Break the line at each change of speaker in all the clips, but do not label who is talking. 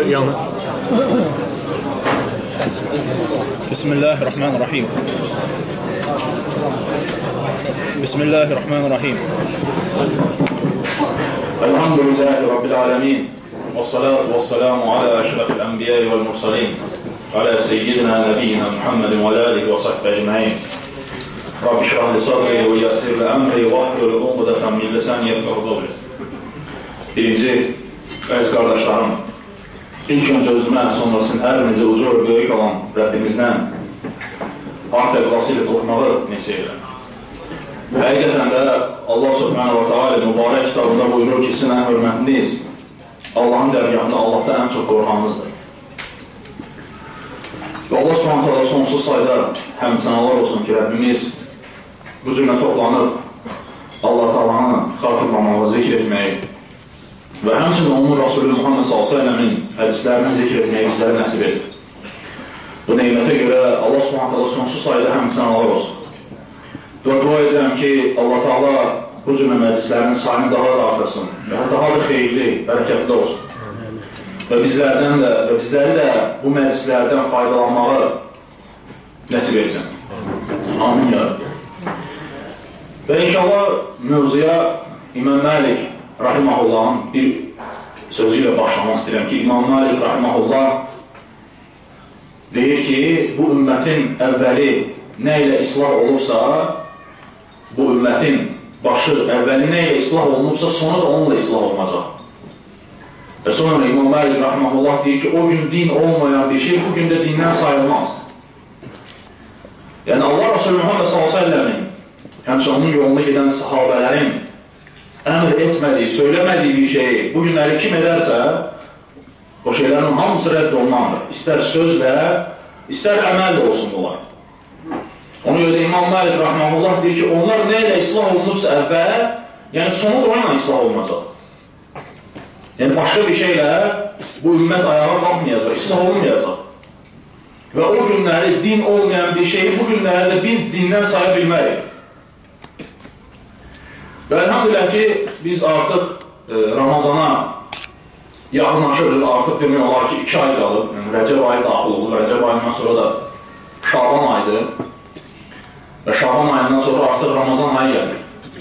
yanı. Bismillahirrahmanirrahim. Bismillahirrahmanirrahim. Elhamdülillahi Rabbil alemin. Vessalatu vesselamu ala eşrefil enbiyai vel mursalin. Ala seyyidina nebiyyina Muhammedin ve alihi ve sahbihi ecmaîn. Rabbi şrah li sadri ve yassir li emri ve ahlul uqdatan min lisani yefqahu qawli. Birinci, əziz qardaşlarım, ilk öncə özümə, sonrasını hər necə ucu və böyük olan Rəbbimizdən haqq təqvası ilə qorxmağı nəsib edirəm. Həqiqətən də Allah Subhanahu wa ta'ala mübarək kitabında buyurur ki, sizin ən hörmətiniz Allahın dərgahında Allahdan ən çox qorxanızdır. Və Allah Subhanahu wa ta'ala sonsuz sayda həmsənalar olsun ki, Rəbbimiz bu cürlə toplanıb Allah Ta'alanı xatırlamağı, zikr etməyi və həmçinin onun Rasulü Muhammed s.ə.v-in hədislərini zikr etməyi bizlərə nəsib edir. Bu neymətə görə Allah Subhanahu sonsuz sayıda həmsənalar olsun. Və dua edirəm ki, Allah Ta'ala bu cürlə məclislərinin sayını daha da artırsın və daha da xeyirli, bərəkətli olsun. Və bizləri də bu məclislərdən faydalanmağı nəsib etsin. Amin ya Rabbi. Və inşallah mövzuya İmam Məlik Rahimahullahın bir sözü ilə başlamaq istəyirəm ki, İmam Məlik Rahimahullah deyir ki, bu ümmətin əvvəli nə ilə islah olubsa, bu ümmətin başı əvvəli nə ilə islah olunubsa, sonu da onunla islah olunacaq. Və sonra İmam Məlik Rahimahullah deyir ki, o gün din olmayan bir şey bu gün də dindən sayılmaz. Yəni Allah Resulü Muhammed s.ə.v-in həmçinin onun yoluna gedən sahabələrin əmr etmədiyi, söyləmədiyi bir şeyi bu günləri kim edərsə, o şeylərin hamısı rədd olunandır. İstər sözlə, istər əməllə olsun bunlar. Ona görə İmam Məlik Rahimahullah deyir ki, onlar nə ilə islah olunursa əvvəl, yəni sonu da onunla islah olunacaq. Yəni başqa bir şeylə bu ümmət ayağa qalxmayacaq, islah olunmayacaq. Və o günləri din olmayan bir şeyi bu günləri də biz dindən saya bilmərik. Və elhamdülillah ki, biz artıq Ramazana yaxınlaşırıq, artıq demək olar ki, 2 ay qalıb, Rəcəb ayı daxil oldu, Rəcəb ayından sonra da Şaban ayıdır və Şaban ayından sonra artıq Ramazan ayı gəlir.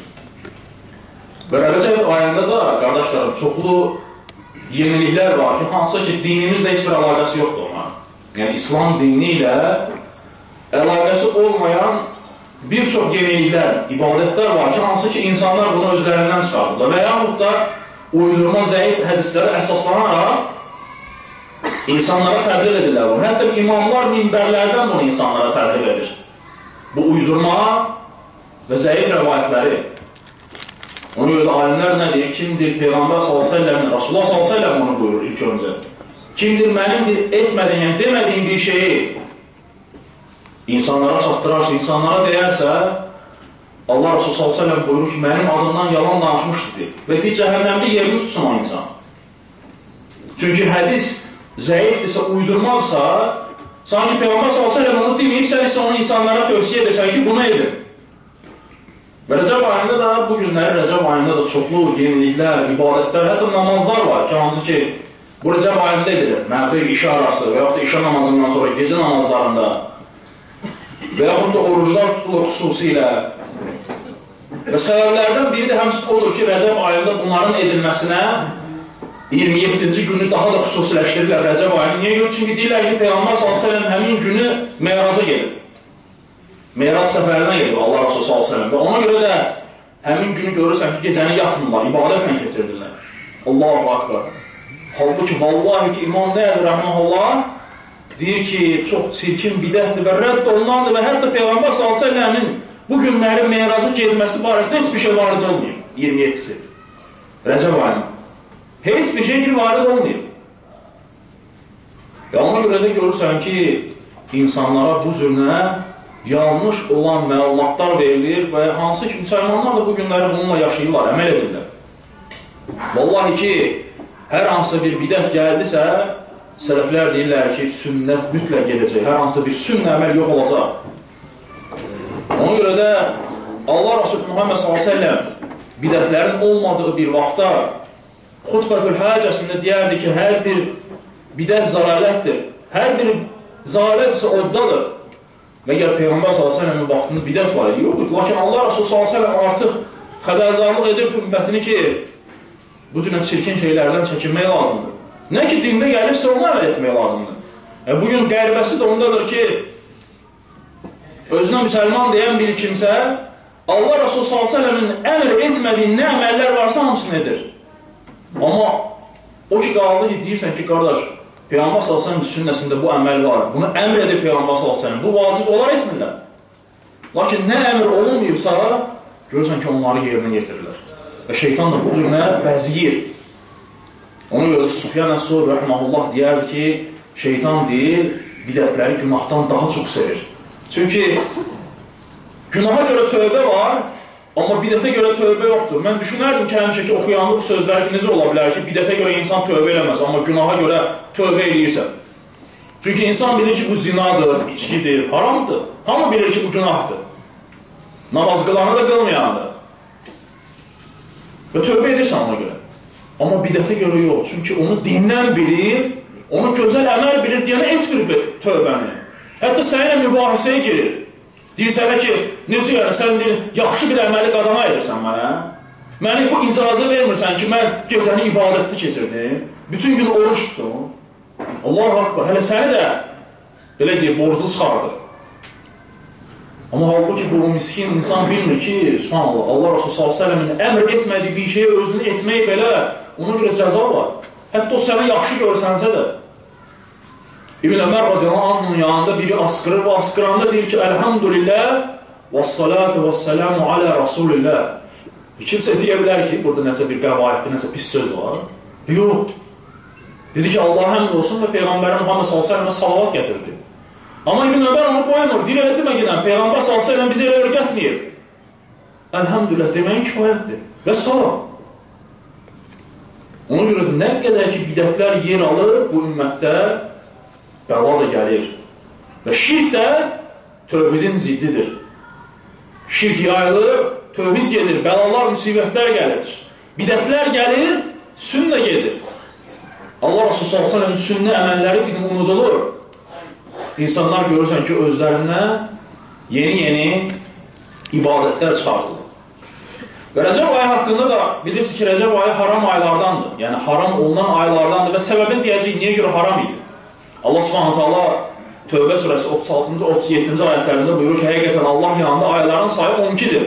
Və Rəcəb ayında da, qardaşlarım, çoxlu yeniliklər var ki, hansısa ki, dinimizlə heç bir əlaqəsi yoxdur onlar. Yəni, İslam dini ilə əlaqəsi olmayan bir çox yeniliklər, ibadətlər var ki, hansı ki, insanlar bunu özlərindən çıxardılar və yaxud da uydurma zəif hədislərə əsaslanaraq insanlara təbliğ edirlər bunu. Hətta imamlar minbərlərdən bunu insanlara təbliğ edir. Bu uydurma və zəif rəvayətləri. Ona görə alimlər nə deyir? Kimdir Peyğəmbər s.ə.v-in, Rasulullah s.ə.v onu buyurur ilk öncə. Kimdir mənimdir etmədiyim, yəni demədiyim bir şeyi insanlara çatdırarsa, insanlara deyərsə, Allah Rasulü s.ə.v buyurur ki, mənim adımdan yalan danışmışdır və deyir, cəhənnəmdə yerini tutsun o insan. Çünki hədis zəifdirsə, uydurmazsa, sanki Peyğəmbər s.ə.v onu deməyib, sən isə onu insanlara tövsiyə edirsən ki, bunu edin. Və Rəcəb ayında da, bu günləri Rəcəb ayında da çoxlu yeniliklər, ibadətlər, hətta namazlar var ki, hansı ki, bu Rəcəb ayında edilir. Məğrib işə arası və yaxud da işə namazından sonra gecə namazlarında və yaxud da oruclar tutulur xüsusilə. Və səbəblərdən biri də həmçinin odur ki, Rəcəb ayında bunların edilməsinə 27-ci günü daha da xüsusiləşdirirlər Rəcəb ayını. Niyə görə? Çünki deyirlər ki, Peyğəmbər s.ə.v həmin günü Meyraca gedib. Meyrac səfərinə gedib Allah Rasulü s.ə.v və ona görə də həmin günü görürsən ki, gecəni yatmırlar, ibadətlə keçirdirlər. Allahu Akbar. Halbuki, vallahi ki, İmam Nədir Rəhməhullah deyir ki, çox çirkin bidətdir və rədd olunandır və hətta Peyğəmbər s.ə.v-in bu günləri Meyraca gedilməsi barəsində heç bir şey varid olmayıb, 27-si. Rəcəb ayının. Heç bir şey varid olmayıb. Və ona görə də görürsən ki, insanlara bu cürünə yanlış olan məlumatlar verilir və hansı ki, müsəlmanlar da bu günləri bununla yaşayırlar, əməl edirlər. Vallahi ki, hər hansı bir bidət gəldisə, sələflər deyirlər ki, sünnət mütləq gedəcək, hər hansı bir sünnə əməl yox olacaq. Ona görə də Allah Rasulü Muhammed s.ə.v bidətlərin olmadığı bir vaxtda xutbətül həcəsində deyərdi ki, hər bir bidət zəlalətdir. Hər bir zəlalət isə oddadır. Və gəl Peyğəmbər s.ə.v-in vaxtında bidət var, yox idi. Lakin Allah Rasulü s.ə.v artıq xəbərdarlıq edirdi ümmətini ki, bu cürə çirkin şeylərdən çəkinmək lazımdır. Nə ki, dində gəlibsə, onu əməl etmək lazımdır. Bugün qərbəsi də ondadır ki, özünə müsəlman deyən bir kimsə, Allah Rasulü s.ə.v-in əmr etmədiyi nə əməllər varsa hamısını edir. Amma o ki, qaldı ki, deyirsən ki, qardaş, Peyğəmbər s.ə.v sünnəsində bu əməl var, bunu əmr edir Peyğəmbər s.ə.v, bu vacib olar etmirlər. Lakin nə əmr olunmayıbsa, görürsən ki, onları yerinə getirirlər. Və şeytan da bu cürünə bəziyir. Ona görə Sufyan Əs-Suri rəhməhullah deyərdi ki, şeytan deyir, bidətləri günahdan daha çox sevir. Çünki günaha görə tövbə var, amma bidətə görə tövbə yoxdur. Mən düşünərdim ki, həmişə ki, oxuyanlı bu sözlər ki, necə ola bilər ki, bidətə görə insan tövbə eləməz, amma günaha görə tövbə eləyirsə. Çünki insan bilir ki, bu zinadır, içkidir, haramdır. Hamı bilir ki, bu günahdır. Namaz qılanı da qılmayandır. Və tövbə edirsən ona görə. Amma bidətə görə yox. Çünki onu dindən bilir, onu gözəl əməl bilir deyənə etmir tövbəni. Hətta səninlə mübahisəyə girir. Deyir sənə ki, necə yəni, sən deyir, yaxşı bir əməli qadana edirsən mənə. Məni bu icazə vermirsən ki, mən gecəni ibadətli keçirdim. Bütün gün oruç tutum. Allah-u Akbar, hələ səni də, belə deyir, borclu çıxardır. Amma halbuki bu miskin insan bilmir ki, subhanallah, Allah Rasulü s.ə.v-in əmr etmədiyi bir şeyə özünü etmək belə, ona görə cəza var. Hətta o sənə yaxşı görsənsə də. İbn Ömər radiyallahu anh'ın yanında biri asqırır və asqıranda deyir ki, Elhamdülillah və salatu və selamu alə Rasulillah. Kimsə deyə bilər ki, burada nəsə bir qəbayətdir, nəsə pis söz var. Yox. Dedi ki, Allah həmd olsun və Peyğəmbər Muhammed s.ə.və salavat gətirdi. Amma İbn Ömər onu qoymur, deyir elə deməklə, Peyğəmbər s.ə.v bizə elə öyrətməyir. Elhamdülillah deməyin kifayətdir. Və salam. Ona görə nə qədər ki, bidətlər yer alır, bu ümmətdə bəla da gəlir. Və şirk də tövhidin ziddidir. Şirk yayılır, tövhid gelir, bəlalar, müsibətlər gəlir. Bidətlər gəlir, sünnə gedir. Allah Rasulü s.ə.v-in sünnə əməlləri unudulur. İnsanlar görürsən ki, özlərindən yeni-yeni ibadətlər çıxarılır. Və Rəcəb ayı haqqında da bilirsiniz ki, Rəcəb ayı haram aylardandır. Yəni, haram olunan aylardandır və səbəbini deyəcək, niyə görə haram idi? Allah subhanətə Tövbə surəsi 36-cı, 37-ci ayətlərində buyurur ki, həqiqətən Allah yanında ayların sayı 12-dir.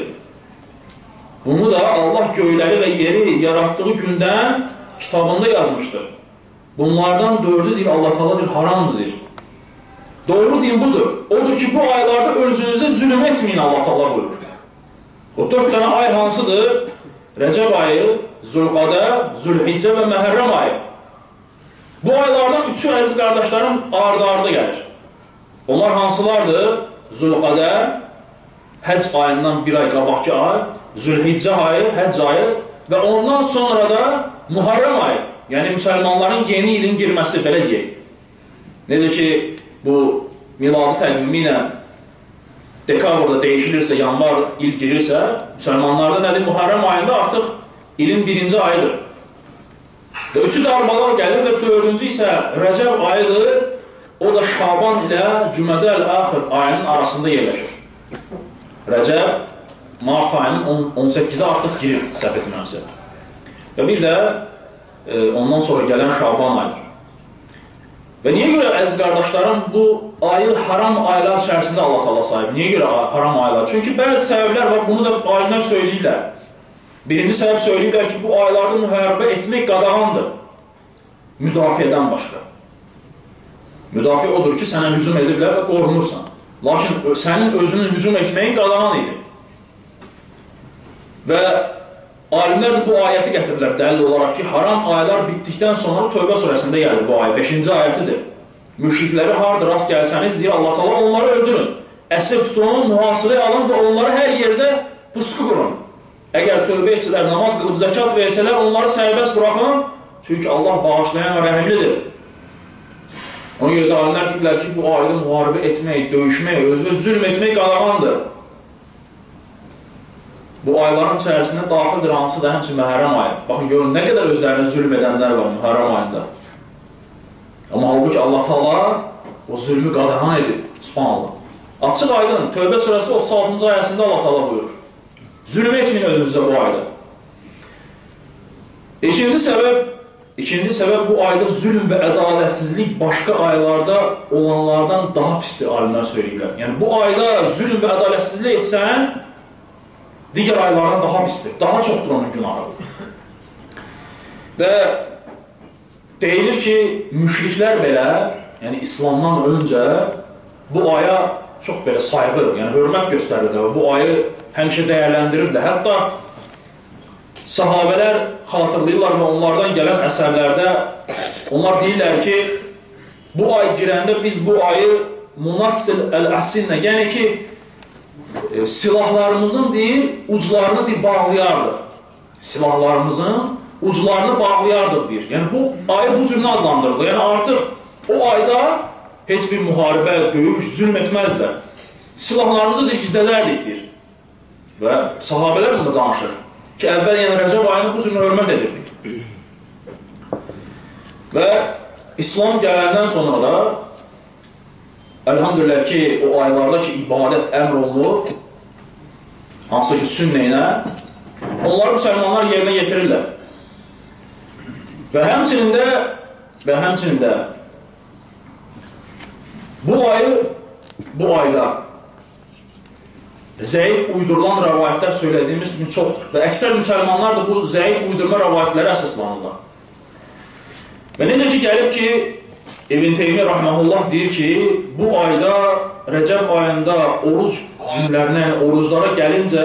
Bunu da Allah göyləri və yeri yaratdığı gündən kitabında yazmışdır. Bunlardan 4'ü deyir, Allah Teala deyir, haramdır deyir. Doğru din budur. Odur ki, bu aylarda özünüzə zülüm etməyin, Allah Teala buyurur. O 4 tane ay hansıdır? Rəcəb ayı, Zülqadə, Zülhiccə və Məhərrəm ayı. Bu aylardan 3'ü əziz qardaşlarım ardı-ardı gəlir. Onlar hansılardır? Zülqadə, Həcc ayından bir ay qabaqki ay, Zülhiccə ayı, Həcc ayı və ondan sonra da Muharrəm ayı. Yəni, müsəlmanların yeni ilin girməsi, belə deyək. Necə ki, bu miladi təqvimi ilə dekabrda dəyişilirsə, yanvar il girirsə, müsəlmanlarda nədir? Muharrəm ayında artıq ilin 1-ci ayıdır. Və 3'ü də arbalar gəlir və 4-cü isə Rəcəb ayıdır. O da Şaban ilə Cümədəl-Əxir ayının arasında yerləşir. Rəcəb, Mart ayının 18'i artıq girir, səhv etmirəmsə. Və bir də ondan sonra gələn Şaban ayıdır. Və niyə görə əziz qardaşlarım bu ayı haram aylar içərisində Allah Teala sahib? Niyə görə haram aylar? Çünki bəzi səbəblər var, bunu da alimlər söyləyirlər. Birinci səbəb söyləyirlər ki, bu aylarda müharibə etmək qadağandır. Müdafiədən başqa. Müdafiə odur ki, sənə hücum ediblər və qorunursan. Lakin sənin özünün hücum etməyin qadağan idi. Və alimlər də bu ayəti gətirirlər dəlil olaraq ki, haram aylar bitdikdən sonra Tövbə surəsində gəlir bu ay, 5-ci ayətidir. Müşrikləri harada rast gəlsəniz, deyir Allah Teala, onları öldürün, əsir tutun, mühasirəyə alın və onları hər yerdə pusqu qurun. Əgər tövbə etsələr, namaz qılıb, zəkat versələr, onları sərbəst buraxın, çünki Allah bağışlayan və rəhimlidir. Ona görə də alimlər deyirlər ki, bu ayda müharibə etmək, döyüşmək, özünə zülm etmək qadağandır. Bu ayların içərisində daxildir hansı da həmçin Məhərrəm ayı. Baxın, görün, nə qədər özlərinə zülm edənlər var Məhərrəm ayında. Amma halbuki Allah Taala o zülmü qadağan edib. Subhanallah. Açıq aydın, Tövbə surəsi 36-cı ayəsində Allah Taala buyurur. Zülm etməyin özünüzə bu ayda. İkinci səbəb bu ayda zülm və ədalətsizlik başqa aylarda olanlardan daha pisdir, alimlər söyləyirlər. Yəni bu ayda zülm və ədalətsizlik etsən, digər aylardan daha pisdir, daha çoxdur onun günahı. Və deyilir ki, müşriklər belə, yəni İslamdan öncə bu aya çox belə sayğı, yəni hörmət göstərirlər və bu ayı həmişə dəyərləndirirlər. Hətta sahabələr xatırlayırlar və onlardan gələn əsərlərdə onlar deyirlər ki, bu ay girəndə biz bu ayı munassil əl-əsinlə, yəni ki, silahlarımızın deyir, uclarını deyir, bağlayardıq. Silahlarımızın uclarını bağlayardıq deyir. Yəni bu ayı bu cürünü adlandırdı. Yəni artıq o ayda heç bir müharibə, döyüş, zülm etməzlər. Silahlarımızı deyir, gizlədərdik deyir. Və sahabələr bunu danışır. Ki, əvvəl yəni Rəcəb ayını bu cürünü hörmət edirdik. Və İslam gələndən sonra da əlhamdülillah ki, o aylarda ki, ibadət əmr olunur, hansı ki, sünnə ilə, onları müsəlmanlar yerinə yetirirlər. Və həmçinin də bu ayda zəif uydurulan rəvayətlər söylədiyimiz kimi çoxdur. Və əksər müsəlmanlar da bu zəif uydurma rəvayətləri əsaslanırlar. Və necə ki, gəlib ki, İbn Teymiyyə rahməhullah deyir ki, bu ayda, Rəcəb ayında oruc günlərinə, yəni oruclara gəlincə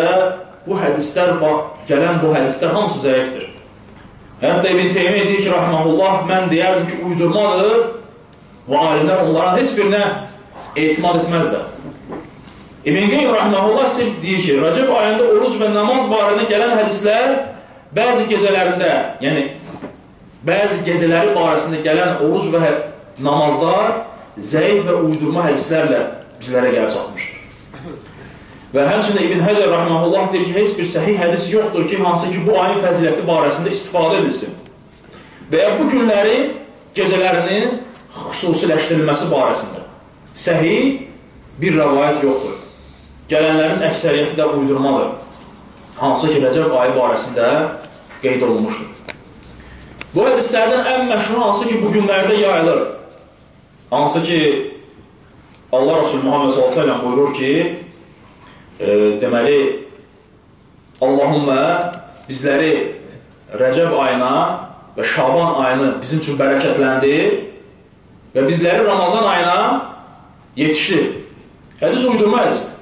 gələn bu hədislər hamısı zəifdir. Hətta İbn Teymiyyə deyir ki, rahməhullah, mən deyərdim ki, uydurmadır və alimlər onların heç birinə etimad etməzlər. İbn Qeym rahməhullah deyir ki, Rəcəb ayında oruc və namaz barədə gələn hədislər bəzi gecələrində, yəni bəzi gecələri barəsində gələn oruc və namazlar zəif və uydurma hədislərlə bizlərə gəlib çatmışdır. Və həmçində İbn Həcər rahməhullah deyir ki, heç bir səhih hədis yoxdur ki, hansı ki, bu ayın fəziləti barəsində istifadə edilsin. Və ya bu günlərin gecələrinin xüsusiləşdirilməsi barəsində səhih bir rəvayət yoxdur. Gələnlərin əksəriyyəti də uydurmadır. Hansı ki, Rəcəb ayı barəsində qeyd olunmuşdur. Bu hədislərdən ən məşhur hansı ki, bu günlərdə yayılır. Hansı ki, Allah Resulü Muhammed s.ə.v buyurur ki, deməli, Allahümmə bizləri Rəcəb ayına və Şaban ayını bizim üçün bərəkətləndir və bizləri Ramazan ayına yetişdir. Hədis uydurma hədisdir.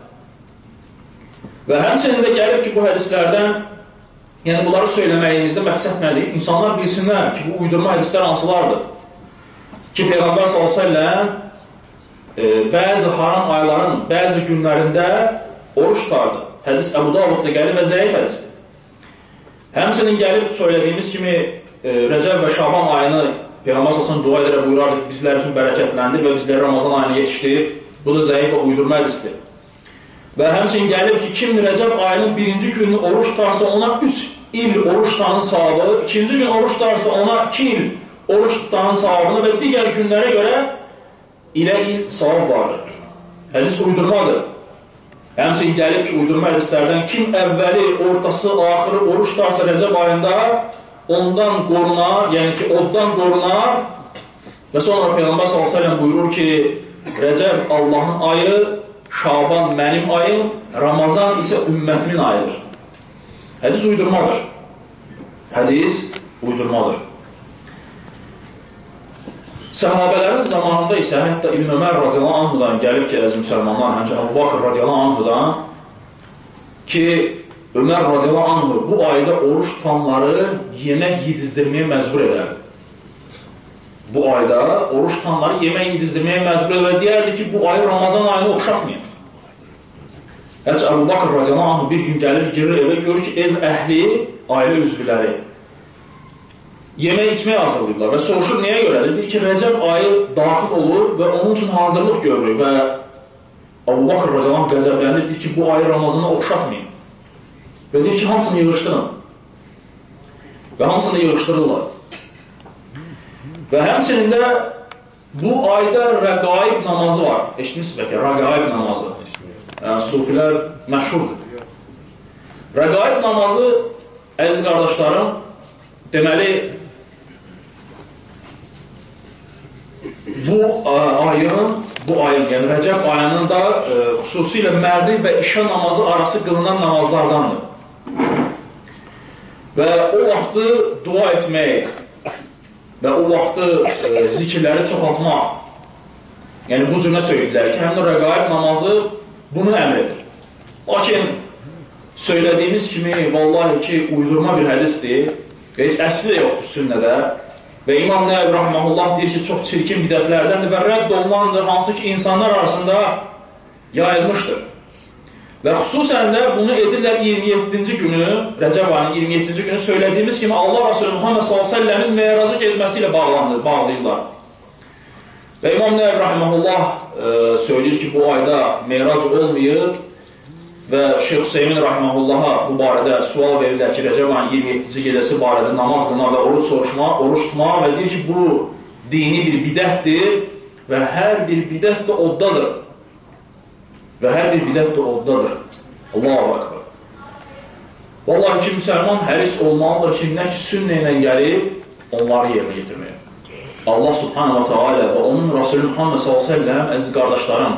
Və həmçinin də gəlib ki, bu hədislərdən, yəni bunları söyləməyimizdə məqsəd nədir? İnsanlar bilsinlər ki, bu uydurma hədislər hansılardır? Ki, Peyğəmbər s.ə.v bəzi haram ayların, bəzi günlərində oruç tutardı. Hədis Əbu Davudda gəlib və zəif hədisdir. Həmçinin gəlib söylədiyimiz kimi Rəcəb və Şaban ayını Peyğəmbər s.ə.v dua edərək buyurardı ki, bizlər üçün bərəkətləndir və bizləri Ramazan ayını yetişdir. Bu da zəif və uydurma hədisdir. Və həmçinin gəlib ki, kim Rəcəb ayının birinci gününü oruç tutarsa ona 3 il oruç tutanın savabı, ikinci gün oruç tutarsa ona 2 il oruç tutanın savabını və digər günlərə görə ilə il savab vardır. Hədis uydurmadır. Həmçinin gəlib ki, uydurma hədislərdən kim əvvəli, ortası, axırı oruç tutarsa Rəcəb ayında ondan qorunar, yəni ki, oddan qorunar və sonra Peyğəmbər s.ə.v buyurur ki, Rəcəb Allahın ayı, Şaban mənim ayım, Ramazan isə ümmətimin ayıdır. Hədis uydurmadır. Hədis uydurmadır. Səhabələrin zamanında isə hətta İbn Ömər radiyallahu anhudan gəlib ki, əziz müsəlmanlar, həmçə Əbu Bakır radiyallahu anhudan ki, Ömər radiyallahu anhu bu ayda oruç tutanları yemək yedizdirməyə məcbur edərdi. Bu ayda oruç tutanları yemək yedizdirməyə məcbur edərdi və deyərdi ki, bu ayı Ramazan ayını oxşatmayın. Hətta Əbu Bakır radiyallahu anhu bir gün gəlir, girir evə, görür ki, ev əhli, ailə üzvləri yemək içməyə hazırlayırlar və soruşur, nəyə görədir? Deyir ki, Rəcəb ayı daxil olur və onun üçün hazırlıq görür və Əbu Bakır radiyallahu anh qəzəbləndir, deyir ki, bu ayı Ramazana oxşatmayın. Və deyir ki, hamısını yığışdırın. Və hamısını yığışdırırlar. Və həmçinin də Bu ayda rəqaib namazı var. Eşitmişsiniz bəlkə, rəqaib namazı. Yəni, sufilər məşhurdur. Rəqaib namazı, əziz qardaşlarım, deməli, bu ayın, yəni Rəcəb ayının da xüsusilə Məğrib və İşa namazı arası qılınan namazlardandır. Və o vaxtı dua etmək və o vaxtı zikirləri çoxaltmaq, yəni bu cürünə söylədilər ki, həmin rəqaib namazı bunu əmr edir. Lakin söylədiyimiz kimi, vallahi ki, uydurma bir hədisdir, heç əsli də yoxdur sünnədə və İmam Nəvvi Rahiməhullah deyir ki, çox çirkin bidətlərdəndir və rədd olunandır, hansı ki, insanlar arasında yayılmışdır. Və xüsusən də bunu edirlər 27-ci günü, Rəcəb ayının 27-ci günü söylədiyimiz kimi Allah Resulü Muhammed s.ə.v-in meyrazı gezməsi ilə bağlayırlar. Və İmam Nəvvi Rahiməhullah söyləyir ki, bu ayda meyraz olmayıb və Şeyx Hüseymin Rahiməhullaha bu barədə sual verirlər ki, Rəcəb ayının 27-ci gecəsi barədə namaz qılma və oruç tutma və deyir ki, bu dini bir bidətdir və hər bir bidət də oddadır. Və hər bir bidət də oddadır. Allahu Akbar. Vallahi ki, müsəlman həris olmalıdır ki, nə ki sünnə ilə gəlib, onları yerinə getirməyə. Allah subhanahu wa ta'ala və onun Rasulü Muhammed s.ə.v, əziz qardaşlarım,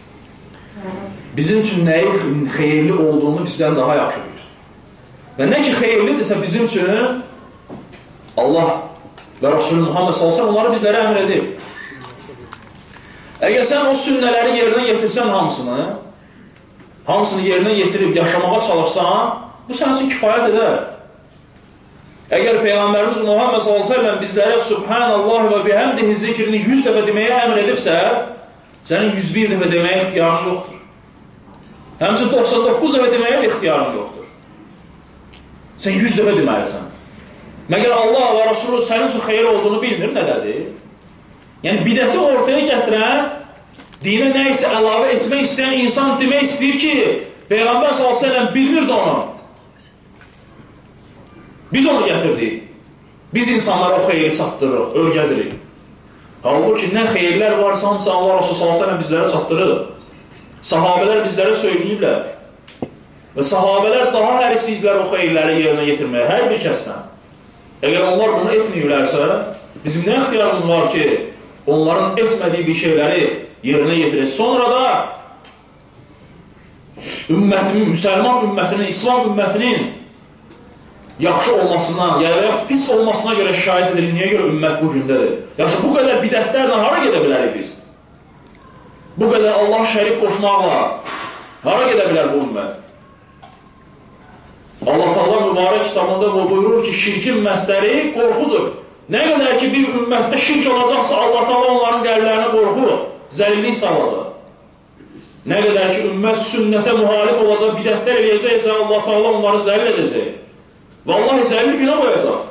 bizim üçün nəyi xeyirli olduğunu bizdən daha yaxşı bilir. Və nə ki xeyirlidirsə bizim üçün Allah və Rasulü Muhammed s.ə.v onları bizlərə əmr edib. Əgər sən o sünnələri yerinə yetirsən hamısını yerinə yetirib yaşamağa çalışsan, bu sənin üçün kifayət edər. Əgər Peyğəmbərimiz Muhammed s.ə.v bizlərə Subhanallah və bihamdihi zikrini 100 dəfə deməyə əmr edibsə, sənin 101 dəfə deməyə ixtiyarın yoxdur. Həmçin 99 dəfə deməyə də ixtiyarın yoxdur. Sən 100 dəfə deməlisən. Məgər Allah və Rasulü sənin üçün xeyir olduğunu bilmir, nədədir? Yəni, bidəti ortaya gətirən, dinə nə isə əlavə etmək istəyən insan demək istəyir ki, Peyğəmbər s.ə.v bilmirdi onu. Biz onu gətirdik. Biz insanlara o xeyri çatdırırıq, örgədirik. Halbuki nə xeyirlər varsa, hamısı Allah Rasulü s.ə.v bizlərə çatdırır. Sahabələr bizlərə söyləyiblər. Və sahabələr daha həris idilər o xeyirləri yerinə getirməyə, hər bir kəsdən. Əgər onlar bunu etməyirlərsə, bizim nə ixtiyarımız var ki, onların etmədiyi bir şeyləri yerinə getirir. Sonra da müsəlman ümmətinin, İslam ümmətinin yaxşı olmasından, ya pis olmasına görə şahid edilir. Niyə görə ümmət bu gündədir? Yaxşı, bu qədər bidətlərlə hara gedə bilərik biz? Bu qədər Allah şərik qoşmaqla hara gedə bilər bu ümmət? Allah Teala mübarək kitabında buyurur ki, şirkin məsdəri qorxudur. Nə qədər ki, bir ümmətdə şirk olacaqsa, Allah Teala onların qəlblərinə qorxu, zəlillik salacaq. Nə qədər ki, ümmət sünnətə mühalif olacaq, bidətlər eləyəcəksə, Allah Teala onları zəlil edəcək. Vallahi zəlil günə qoyacaq.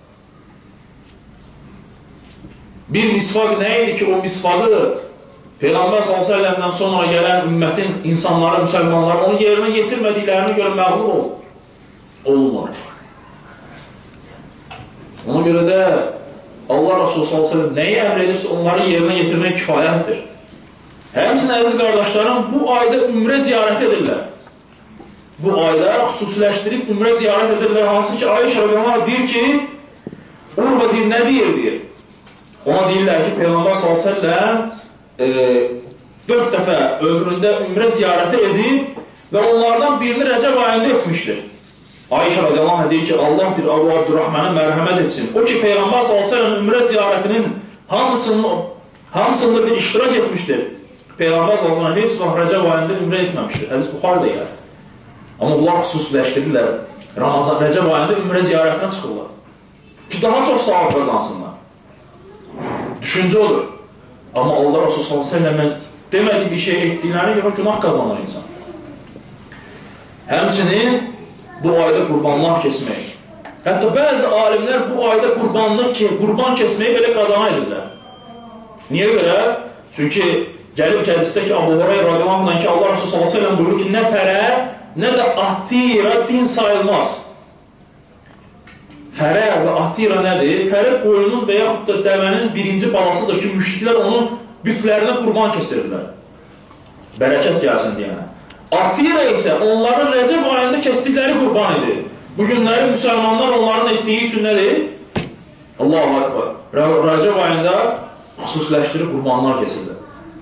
Bir misvaq nə idi ki, o misvaqı Peyğəmbər s.ə.v-dən sonra gələn ümmətin insanları, müsəlmanları onu yerinə getirmədiklərinə görə məğlub olurlar. Ona görə də Allah Rasulü s.ə.v nəyi əmr edirsə, onları yerinə getirmək kifayətdir. Həmçinin əziz qardaşlarım, bu ayda ümrə ziyarət edirlər. Bu ayda xüsusiləşdirib ümrə ziyarət edirlər. Hansı ki, Ayşə radiyallahu deyir ki, Urva deyir, nə deyir? Ona deyirlər ki, Peyğəmbər s.ə.v 4 dəfə ömründə ümrə ziyarəti edib və onlardan birini Rəcəb ayında etmişdir. Ayşə radiyallahu deyir ki, Allah deyir, Abu Abdurrahman'a mərhəmət etsin. O ki, Peyğəmbər s.ə.v ümrə ziyarətinin hamısında bir iştirak etmişdir. Peyğəmbər s.ə.v heç vaxt Rəcəb ayında ümrə etməmişdir. Hədis Buxarıda gəlir. Amma bunlar xüsusiləşdirirlər. Ramazan, Rəcəb ayında ümrə ziyarətinə çıxırlar. Ki, daha çox savab qazansınlar. Düşüncə odur. Amma Allah Rasulü s.ə.v demədiyi bir şey etdiklərinə görə günah qazanır insan. Həmçinin bu ayda qurbanlar kesmək. Hətta bəzi alimlər bu ayda qurban kesməyi belə qadağan edirlər. Niyə görə? Çünki gəlib hədisdə ki, Abu Hurayra radiyallahu anh ki, Allah Rasulü s.ə.v buyurur ki, nə fərə, nə də atira din sayılmaz. Fərə və atira nədir? Fərə qoyunun və yaxud da dəvənin birinci balasıdır ki, müşriklər onu bütlərinə qurban kesirirlər. Bərəkət gəlsin deyənə. Atira isə onların Rəcəb ayında kəsdikləri qurban idi. Bugünləri müsəlmanlar onların etdiyi üçün nədir? Allahu Akbar. Rəcəb ayında xüsusiləşdirib qurbanlar kesildi.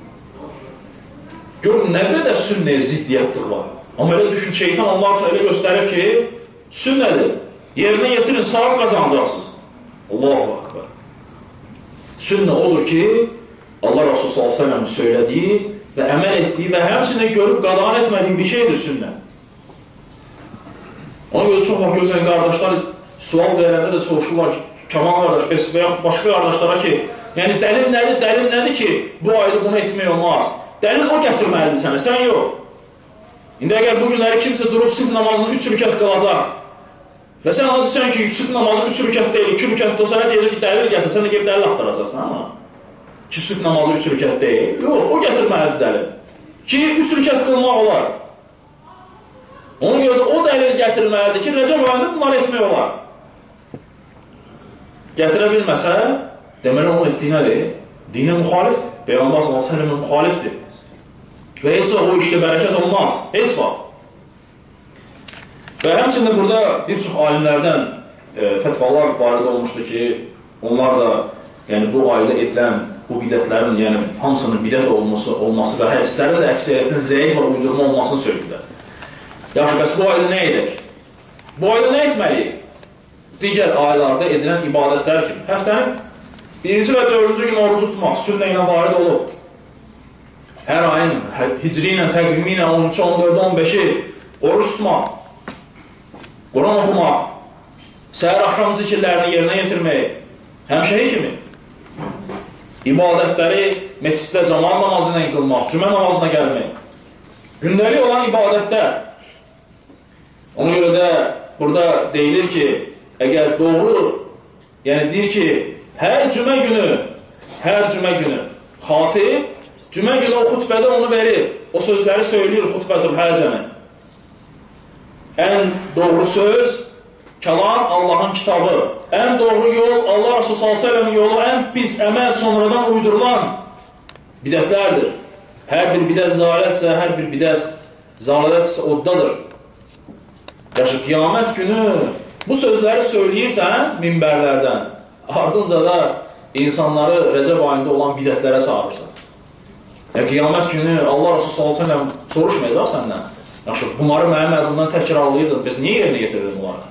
Görün, nə qədər sünnəyə ziddiyyətlik var. Amma elə düşün, şeytan Allah elə göstərib ki, sünnədir. Yerinə yetirin, savab qazanacaqsınız. Allahu Akbar. Sünnə odur ki, Allah Rasulü s.ə.v-in söylədiyi və əməl etdiyi və həmçində görüb qadağan etmədiyi bir şeydir sünnə. Ona görə çox vaxt gözləyən qardaşlar sual verəndə də soruşurlar ki, Kamal qardaş və yaxud başqa qardaşlara ki, yəni dəlil nədir ki, bu ayda bunu etmək olmaz. Dəlil o gətirməlidir sənə, sən yox. İndi əgər bu günləri kimsə durub sübh namazını 3 rükət qılacaq və sən ona desən ki, sübh namazı 3 rükət deyil, 2 rükət olsa, deyəcək ki, dəlil gətir, sən də gəlib dəlil axtaracaqsan, amma ki, sübh namazı 3 rükət deyil. Yox, o gətirməlidir dəlil. Ki, 3 rükət qılmaq olar. Ona görə də o dəlil gətirməlidir ki, Rəcəb ayında bunları etmək olar. Gətirə bilməsə, deməli, onun etdiyi nədir? Dinə müxalifdir. Peyğəmbər s.ə.v müxalifdir. Və heç o işdə bərəkət olmaz. Heç vaxt. Və həmçində burada bir çox alimlərdən fətvalar barədə olmuşdur ki, onlar da bu ayda edilən bu bidətlərin hamısının bidət olması və hədislərin də əksəriyyətin zəif və uydurma olmasını söyləyirlər. Yaxşı, bəs bu ayda nə edək? Bu ayda nə etməliyik? Digər aylarda edilən ibadətlər kimi. Həftənin 1-ci və 4-cü gün orucu tutmaq, sünnə ilə varid olub. Hər ayın hicri ilə, təqvimi ilə 13, 14, 15-i oruç tutmaq, Quran oxumaq, səhər-axşam zikirlərini yerinə yetirmək, həmşəhi kimi. İbadətləri məsciddə cəmaət namazı ilə qılmaq, cümə namazına gəlmək. Gündəlik olan ibadətlər. Ona görə də burada deyilir ki, əgər doğru, deyir ki, hər cümə günü xatib, cümə günü o xutbədə onu verir, o sözləri söyləyir xutbətül həcəni. Ən doğru söz, kəlam Allahın kitabı, ən doğru yol, Allah Rasulü s.ə.v-in yolu, ən pis əməl sonradan uydurulan bidətlərdir. Hər bir bidət zalətsə, hər bir bidət zalətsə oddadır. Yaxşı, qiyamət günü bu sözləri söyləyirsən minbərlərdən, ardınca da insanları Rəcəb ayında olan bidətlərə çağırırsan. Qiyamət günü Allah Rasulü s.ə.v soruşmayacaq səndən. Yaxşı, bunları mənim ədimdən təkrarlayırdın, biz niyə yerinə getirdin bunları?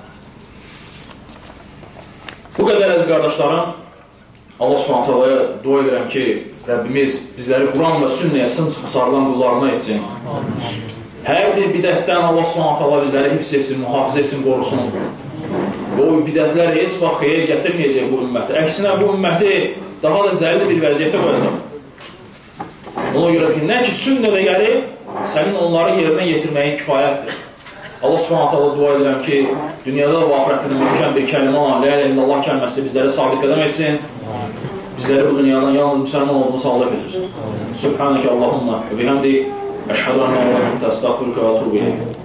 Bu qədər əziz qardaşlarım, Allah Subhanahu dua edirəm ki, Rəbbimiz bizləri Quran və sünnəyə sımsıxı sarılan qullarına etsin. Hər bir bidətdən Allah Subhanahu bizləri hifz etsin, mühafizə etsin, qorusun. Və o bidətlər heç vaxt xeyir gətirməyəcək bu ümməti. Əksinə, bu ümməti daha da zəlli bir vəziyyətə qoyacaq. Ona görə ki, nə ki sünnədə gəlib, sənin onları yerinə yetirməyin kifayətdir. Allah Subhanahu dua edirəm ki, dünyada və axirətində möhkəm bir kəlmə olan La ilahe illallah kəlməsi bizləri sabit qədəm etsin. Bizləri bu dünyadan yalnız müsəlman olduğunu sağlıq edirsin. Subhanəkə Allahumma və bihamdik əşhədu ən la ilahe illallah və estəğfiruka və etûbü ileyk.